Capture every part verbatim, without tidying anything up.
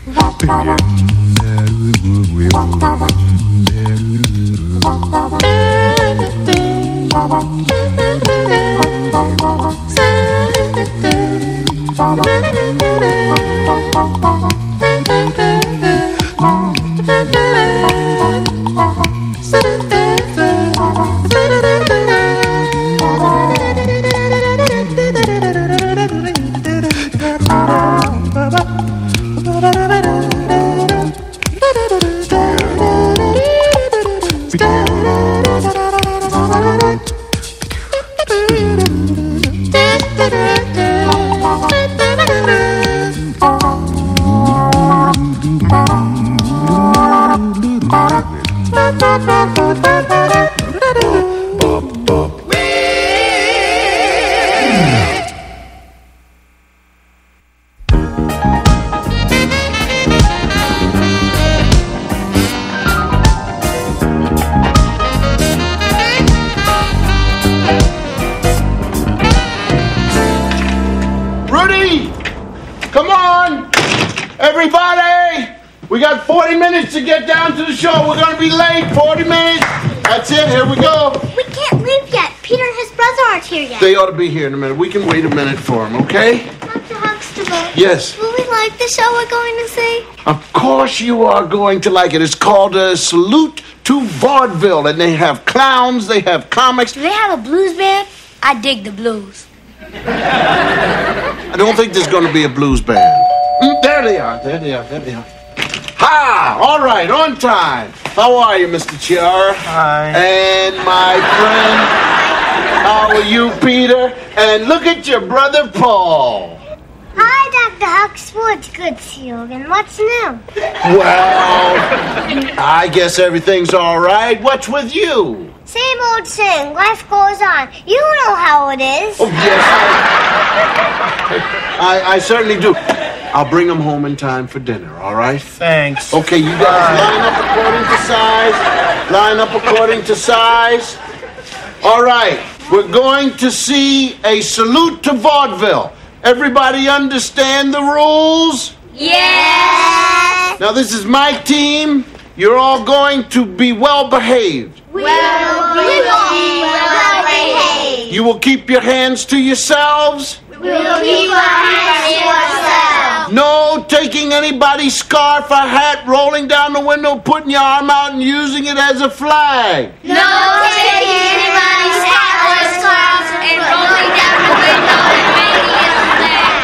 To get down to the show. We're going to be late. forty minutes. That's it. Here we go. We can't leave yet. Peter and his brother aren't here yet. They ought to be here in a minute. We can wait a minute for them, okay? Doctor Huxtable. Yes? Will we like the show we're going to see? Of course you are going to like it. It's called a Salute to Vaudeville, and they have clowns, they have comics. Do they have a blues band? I dig the blues. I don't think there's going to be a blues band. Mm, there they are. There they are. There they are. Ha! All right, on time. How are you, Mister Chiara? Hi. And my friend, how are you, Peter? And look at your brother, Paul. Hi, Doctor Huxtable. It's good to see you again. What's new? Well, I guess everything's all right. What's with you? Same old thing. Life goes on. You know how it is. Oh, yes, I, I, I certainly do. I'll bring them home in time for dinner, all right? Thanks. Okay, you guys line up according to size. Line up according to size. All right, we're going to see a Salute to Vaudeville. Everybody understand the rules? Yes. Now, this is my team. You're all going to be well behaved. We will be well behaved. You will keep your hands to yourselves. We will keep our hands to ourselves. No taking anybody's scarf or hat, rolling down the window, putting your arm out and using it as a flag. No taking anybody's hat or scarf and rolling down the window and making it a flag.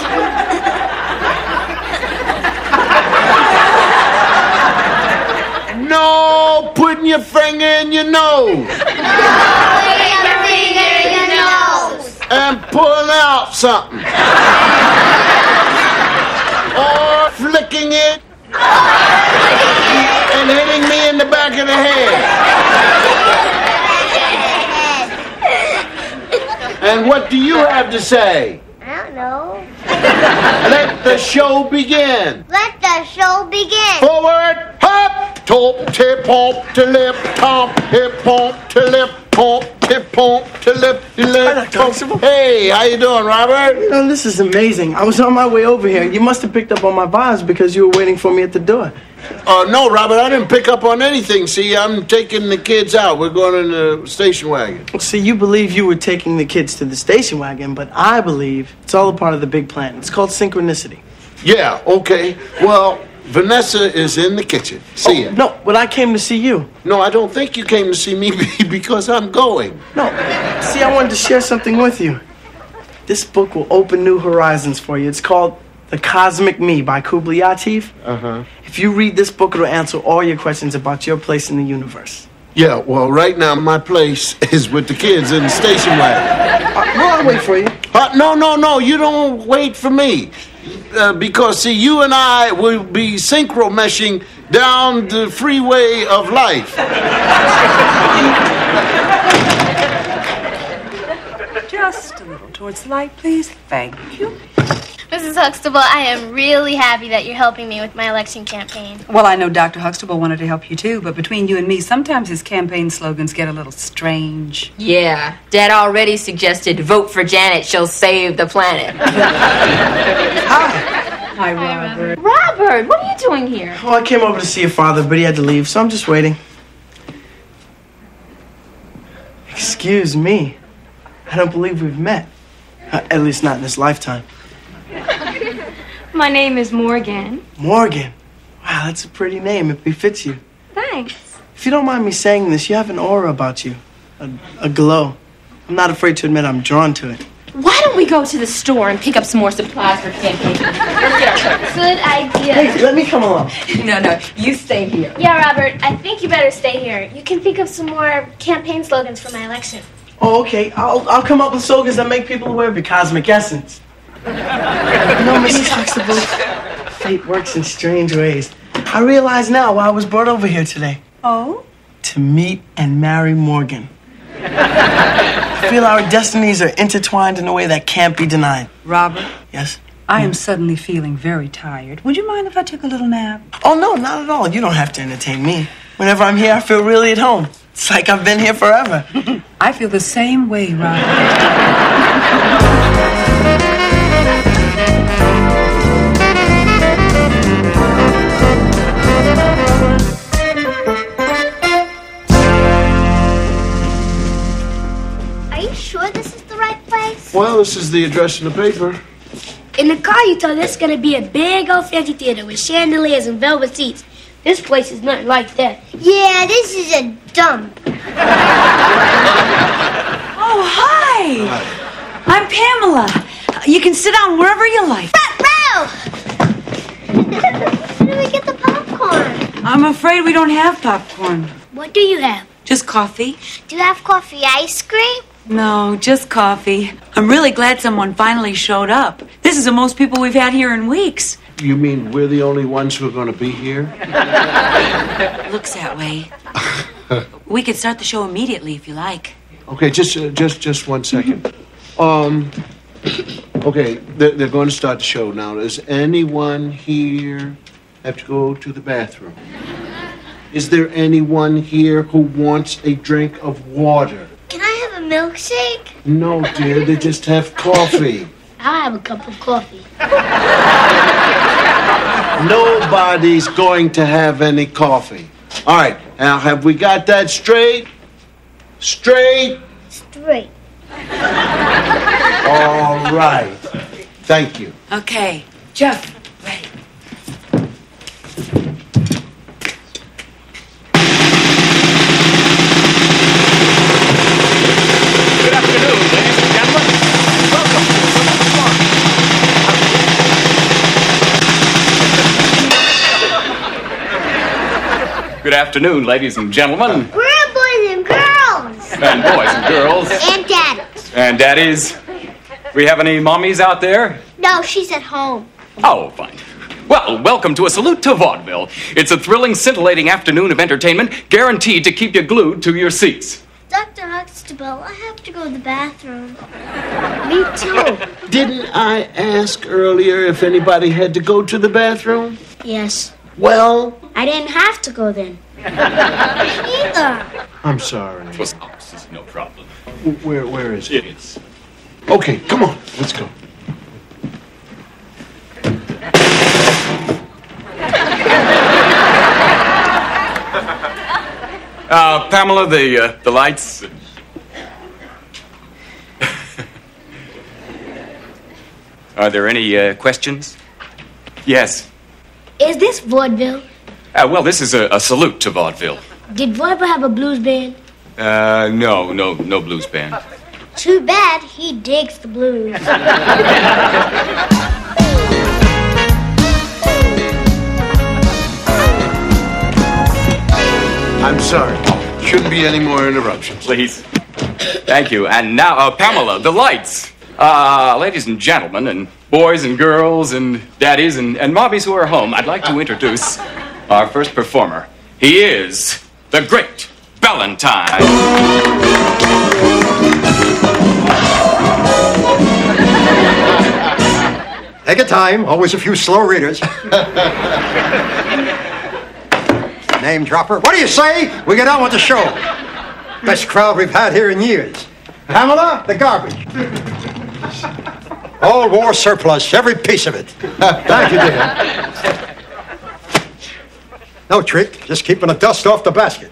No putting your finger in your nose. No putting your finger in your nose. And pulling out something. Or flicking it and hitting me in the back of the head. And what do you have to say? I don't know. Let the show begin. Let the show begin. Forward, hop, top, tip, pomp, to lip, tomp, hip, pomp, to lip, pomp, tip, pomp, to lip, lip, pomp. Hey, how you doing, Robert? You know, this is amazing. I was on my way over here. You must have picked up on my vibes because you were waiting for me at the door. Oh, uh, no, Robert, I didn't pick up on anything. See, I'm taking the kids out. We're going in the station wagon. Well, see, you believe you were taking the kids to the station wagon, but I believe it's all a part of the big plan. It's called synchronicity. Yeah, okay. Well, Vanessa is in the kitchen. See oh, ya. No, but I came to see you. No, I don't think you came to see me because I'm going. No, see, I wanted to share something with you. This book will open new horizons for you. It's called The Cosmic Me by Kubla Latif. Uh-huh. If you read this book, it'll answer all your questions about your place in the universe. Yeah, well, right now, my place is with the kids in the station wagon. Uh, well, I'll wait for you. Uh, no, no, no, you don't wait for me. Uh, because, see, you and I will be synchro-meshing down the freeway of life. Just a little towards the light, please. Thank you. Missus Huxtable, I am really happy that you're helping me with my election campaign. Well, I know Doctor Huxtable wanted to help you, too, but between you and me, sometimes his campaign slogans get a little strange. Yeah, Dad already suggested vote for Janet, she'll save the planet. Hi. Hi, Robert. Robert, what are you doing here? Oh, I came over to see your father, but he had to leave, so I'm just waiting. Excuse me. I don't believe we've met. Uh, at least not in this lifetime. My name is Morgan. Morgan. Wow, that's a pretty name. It befits you. Thanks. If you don't mind me saying this, you have an aura about you. A, a glow. I'm not afraid to admit I'm drawn to it. Why don't we go to the store and pick up some more supplies for campaign? Good idea. Hey, let me come along. No, no, you stay here. Yeah, Robert, I think you better stay here. You can think of some more campaign slogans for my election. Oh, okay. I'll, I'll come up with slogans that make people aware of the cosmic essence. You know, Missus Huxtable, fate works in strange ways. I realize now why I was brought over here today. Oh? To meet and marry Morgan. I feel our destinies are intertwined in a way that can't be denied. Robert? Yes? I am suddenly feeling very tired. Would you mind if I took a little nap? Oh, no, not at all. You don't have to entertain me. Whenever I'm here, I feel really at home. It's like I've been here forever. I feel the same way, Robert. Are you sure this is the right place? Well, this is the address in the paper. In the car, you told us it's gonna be a big old fancy theater with chandeliers and velvet seats. This place is nothing like that. Yeah, this is a dump. Oh, hi. Hi. I'm Pamela. You can sit down wherever you like. Where do we get the popcorn? I'm afraid we don't have popcorn. What do you have? Just coffee. Do you have coffee ice cream? No, just coffee. I'm really glad someone finally showed up. This is the most people we've had here in weeks. You mean we're the only ones who are going to be here? Looks that way. We could start the show immediately if you like. Okay, just uh, just just one second. Um, okay, they're, they're going to start the show now. Does anyone here have to go to the bathroom? Is there anyone here who wants a drink of water? Can I have a milkshake? No, dear, they just have coffee. I'll have a cup of coffee. Nobody's going to have any coffee. All right, now have we got that straight? Straight? Straight. All right. Thank you. Okay. Jeff, ready. Good afternoon, ladies and gentlemen. Welcome to the Salute Farm. Good afternoon, ladies and gentlemen. We're boys and girls. And boys and girls. And daddies. And daddies. We have any mommies out there? No, she's at home. Oh, fine. Well, welcome to A Salute to Vaudeville. It's a thrilling, scintillating afternoon of entertainment guaranteed to keep you glued to your seats. Doctor Huxtable, I have to go to the bathroom. Me too. Didn't I ask earlier if anybody had to go to the bathroom? Yes. Well, I didn't have to go then. Either. I'm sorry. Was no problem. Where, where is it? It is. Okay, come on, let's go. Uh, Pamela, the uh, the lights. Are there any uh, questions? Yes. Is this vaudeville? Uh, well, this is a, a salute to vaudeville. Did vaudeville have a blues band? Uh, no, no, no blues band. Too bad he digs the blues. I'm sorry. Shouldn't be any more interruptions. Please. Thank you. And now, uh, Pamela, the lights. Uh, ladies and gentlemen, and boys and girls, and daddies and, and mommies who are home, I'd like to introduce our first performer. He is the great Valentine. Take your time. Always a few slow readers. Name dropper. What do you say? We get on with the show. Best crowd we've had here in years. Pamela, the garbage. All war surplus, every piece of it. Thank you, dear. No trick, just keeping the dust off the basket.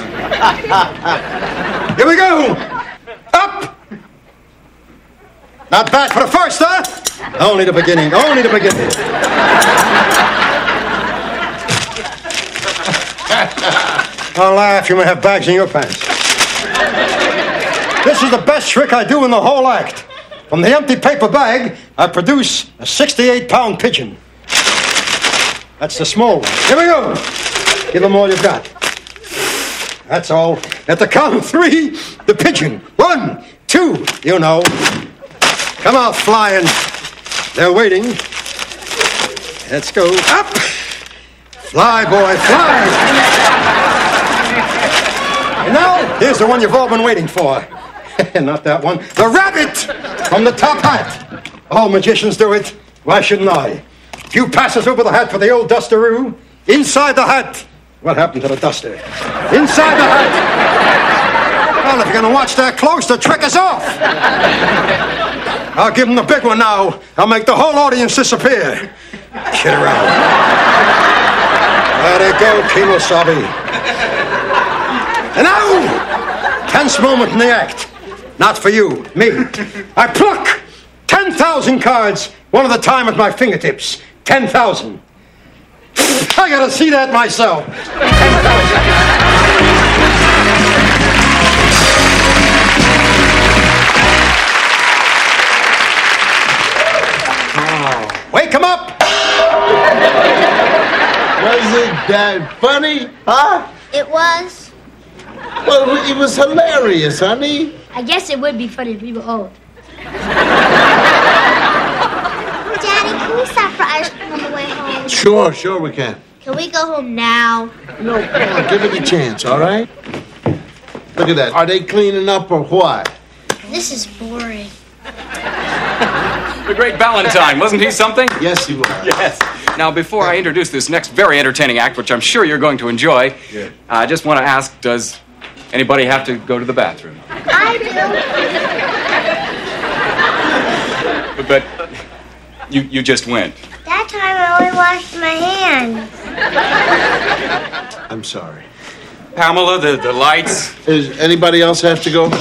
Here we go. Up. Not bad for the first, huh? Only the beginning, only the beginning. Don't laugh, you may have bags in your pants. This is the best trick I do in the whole act. From the empty paper bag, I produce a sixty-eight pound pigeon. That's the small one. Here we go. Give them all you've got. That's all. At the count of three, the pigeon. One, two, you know. Come out flying. They're waiting. Let's go up. Fly, boy, fly. And now, here's the one you've all been waiting for. Not that one. The rabbit from the top hat. All magicians do it. Why shouldn't I? A few passes over the hat for the old dusteroo. Inside the hat. What happened to the duster? Inside the hat. Well, if you're going to watch that close, the trick is off. I'll give him the big one now. I'll make the whole audience disappear. Kid around. Let it go, Kimosabe. And now, tense moment in the act. Not for you, me. I pluck ten thousand cards, one at a time at my fingertips. ten thousand. I gotta see that myself. ten thousand. Oh. Wake him up! Was it that funny? Huh? It was. Well, it was hilarious, honey. I guess it would be funny if we were old. Daddy, can we stop for ice cream on the way home? Sure, sure we can. Can we go home now? No, come on, give it a chance, all right? Look at that. Are they cleaning up or what? This is boring. The great Valentine, wasn't he something? Yes, he was. Yes. Now, before I introduce this next very entertaining act, which I'm sure you're going to enjoy, Yeah. I just want to ask, does anybody have to go to the bathroom? I do. But you you just went. That time I only washed my hands. I'm sorry. Pamela, the, the lights. Does anybody else have to go?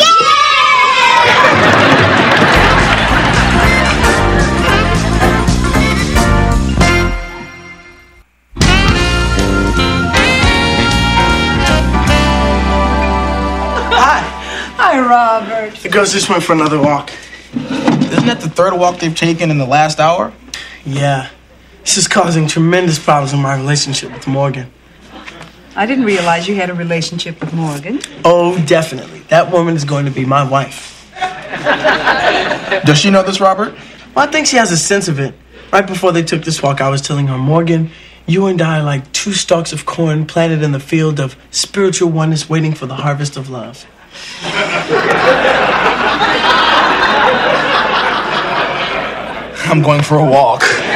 Hi, Robert. The girls just went for another walk. Isn't that the third walk they've taken in the last hour? Yeah. This is causing tremendous problems in my relationship with Morgan. I didn't realize you had a relationship with Morgan. Oh, definitely. That woman is going to be my wife. Does she know this, Robert? Well, I think she has a sense of it. Right before they took this walk, I was telling her, Morgan, you and I are like two stalks of corn planted in the field of spiritual oneness waiting for the harvest of love. I'm going for a walk.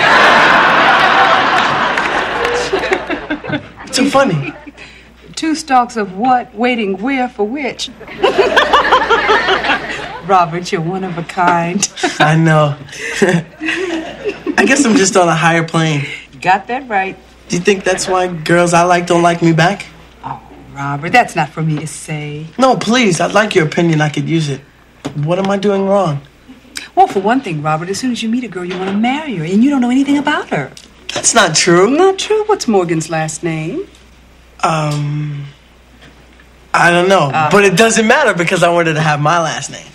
It's so funny. Two stalks of what? Waiting where for which? Robert, you're one of a kind. I know. I guess I'm just on a higher plane. Got that right. Do you think that's why girls I like don't like me back? Oh, Robert, that's not for me to say. No, please. I'd like your opinion. I could use it. What am I doing wrong? Well, for one thing, Robert, as soon as you meet a girl, you want to marry her, and you don't know anything about her. That's not true. Not true? What's Morgan's last name? Um, I don't know. Uh, but it doesn't matter because I wanted to have my last name.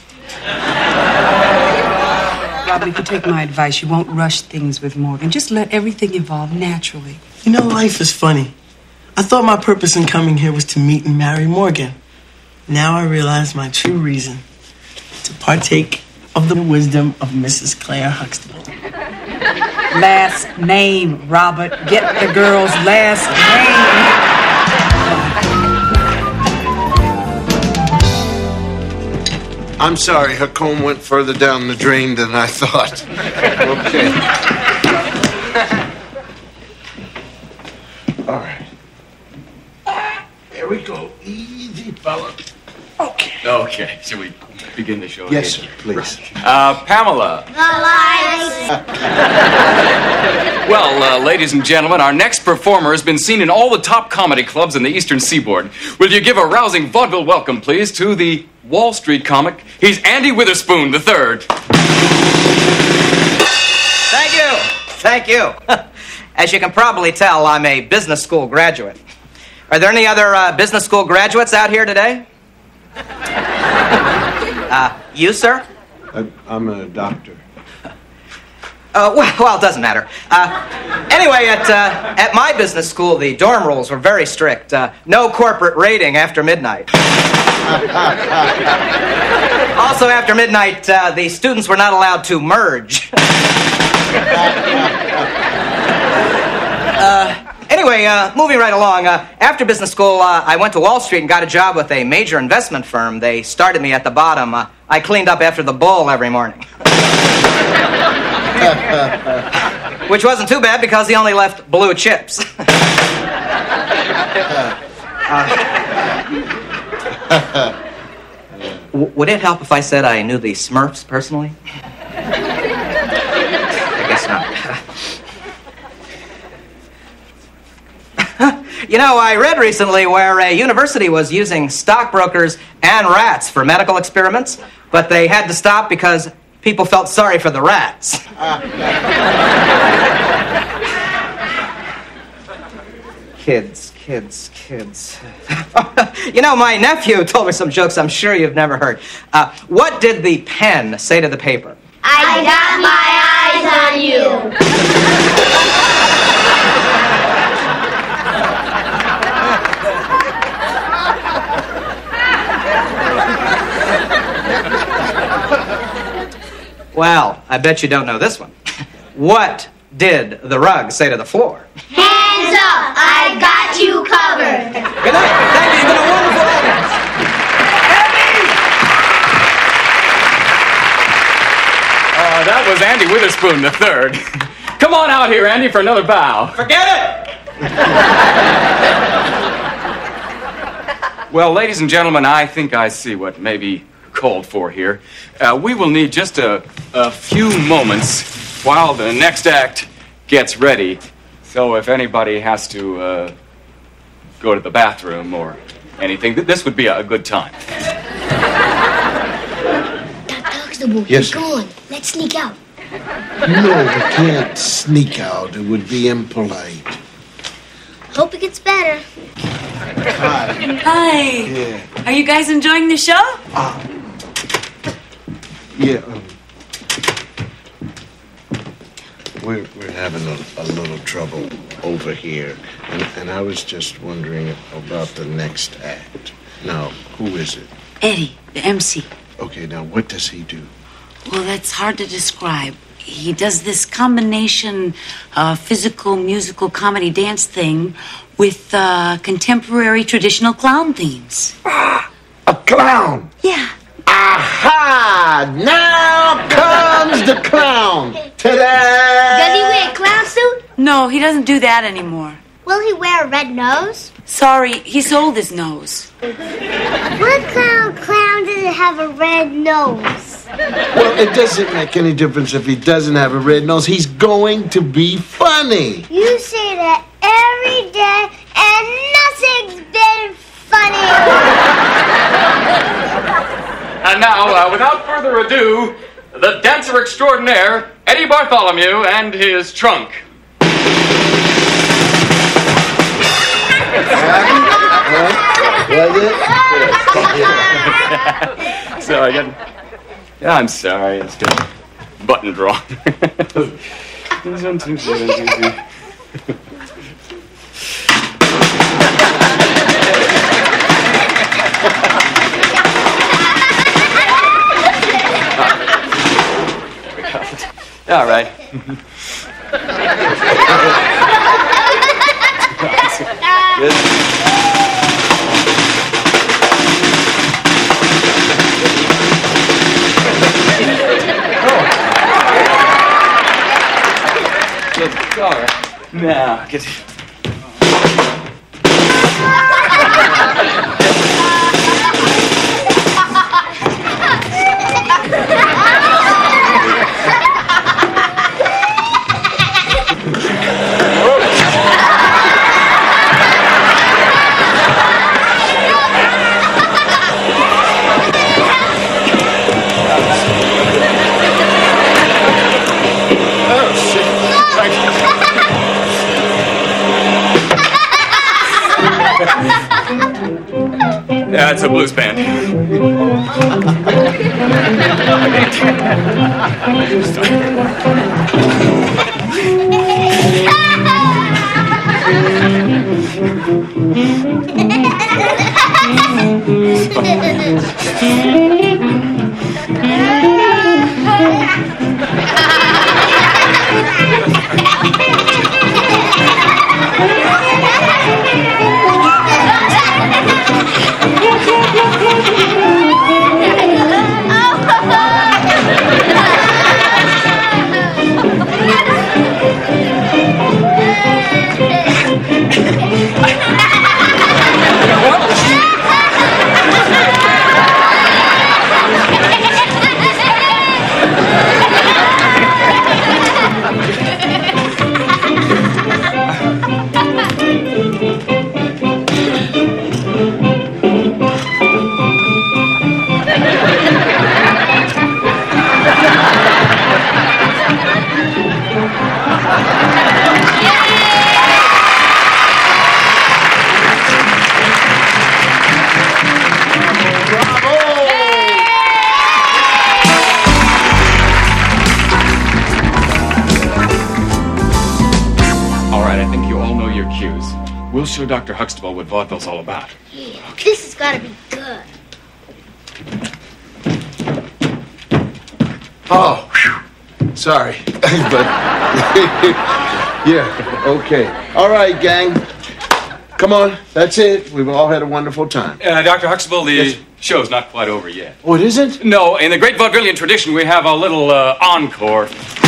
Robert, if you take my advice, you won't rush things with Morgan. Just let everything evolve naturally. You know, life is funny. I thought my purpose in coming here was to meet and marry Morgan. Now I realize my true reason. To partake of the wisdom of Missus Claire Huxtable. Last name, Robert. Get the girl's last name. I'm sorry, her comb went further down the drain than I thought. Okay. All right. Here we go. Easy, fella. Okay. Okay, should we begin the show? Yes, sir, please. Uh, Pamela. The lights. Well, uh, ladies and gentlemen, our next performer has been seen in all the top comedy clubs in the Eastern Seaboard. Will you give a rousing vaudeville welcome, please, to the Wall Street comic? He's Andy Witherspoon the third. Thank you. Thank you. As you can probably tell, I'm a business school graduate. Are there any other uh, business school graduates out here today? Uh, you, sir? I, I'm a doctor. Uh, well, well, it doesn't matter. Uh, anyway, at uh, at my business school, the dorm rules were very strict. Uh, no corporate raiding after midnight. Also, after midnight, uh, the students were not allowed to merge. uh, anyway, uh, moving right along. Uh, after business school, uh, I went to Wall Street and got a job with a major investment firm. They started me at the bottom. Uh, I cleaned up after the bull every morning. Which wasn't too bad because he only left blue chips. uh, w- would it help if I said I knew the Smurfs personally? I guess not. You know, I read recently where a university was using stockbrokers and rats for medical experiments, but they had to stop because people felt sorry for the rats. Kids, kids, kids. You know, my nephew told me some jokes I'm sure you've never heard. Uh, what did the pen say to the paper? I got my eyes on you. Well, I bet you don't know this one. What did the rug say to the floor? Hands up, I got you covered. Good night. Thank you. You've been a wonderful audience. Uh, that was Andy Witherspoon the third. Come on out here, Andy, for another bow. Forget it! Well, ladies and gentlemen, I think I see what may be called for here. Uh, we will need just a, a few moments while the next act gets ready. So if anybody has to uh, go to the bathroom or anything, th- this would be a, a good time. Huxtable, Yes, keep going. Let's sneak out. No, we can't sneak out. It would be impolite. Hope it gets better. Hi. Hi. Yeah. Are you guys enjoying the show? Uh, yeah. Um, we're we're having a, a little trouble over here, and and I was just wondering about the next act. Now, who is it? Eddie, the M C. Okay. Now, what does he do? Well, that's hard to describe. He does this combination uh, physical, musical, comedy, dance thing with uh, contemporary traditional clown themes. Ah, a clown. Yeah. Aha! Now comes the clown. Ta-da! Does he wear a clown suit? No, he doesn't do that anymore. Will he wear a red nose? Sorry, he sold his nose. What clown clown doesn't have a red nose? Well, it doesn't make any difference if he doesn't have a red nose. He's going to be funny. You say that every day, and nothing's been funny. And now, uh, without further ado, the dancer extraordinaire, Eddie Bartholomew, and his trunk. So I got. Yeah, I'm sorry. It's just button drawn. All right. Good. All right. Now, get. Yeah, it's a blues band. We'll show Doctor Huxtable what vaudeville's all about. Yeah, this has got to be good. Oh, whew. Sorry. But, yeah, okay. All right, gang. Come on, that's it. We've all had a wonderful time. Uh, Doctor Huxtable, the Yes. show's not quite over yet. Oh, it isn't? No, in the great vaudevillian tradition, we have a little uh, encore.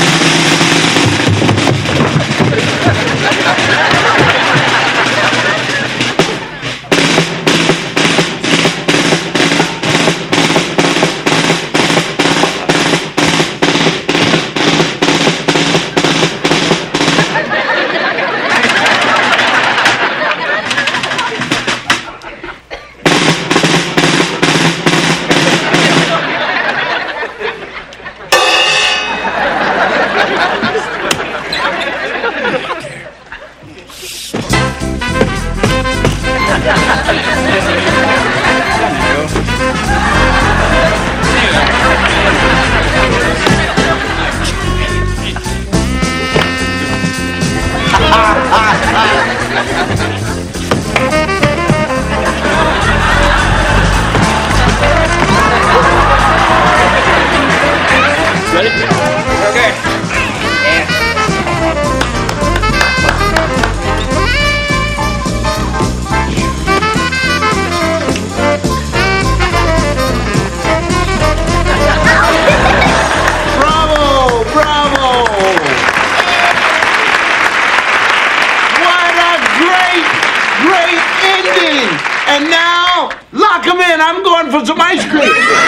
And now, lock him in. I'm going for some ice cream.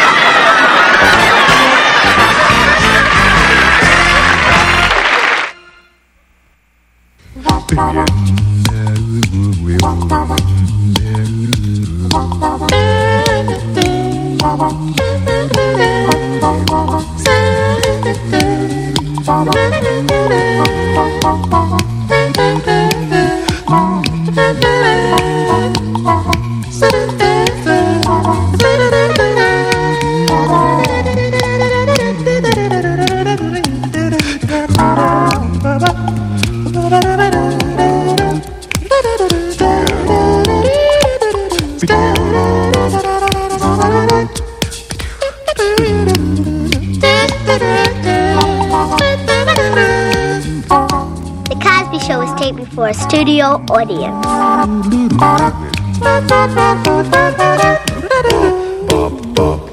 The Cosby Show was taped before a studio audience. Bop, bop.